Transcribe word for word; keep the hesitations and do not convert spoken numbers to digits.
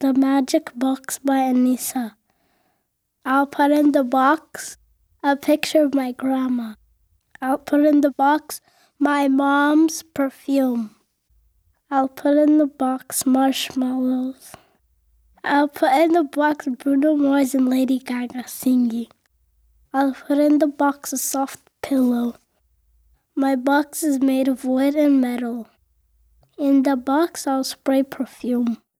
The Magic Box by Anissa. I'll put in the box a picture of my grandma. I'll put in the box my mom's perfume. I'll put in the box marshmallows. I'll put in the box Bruno Mars and Lady Gaga singing. I'll put in the box a soft pillow. My box is made of wood and metal. In the box I'll spray perfume.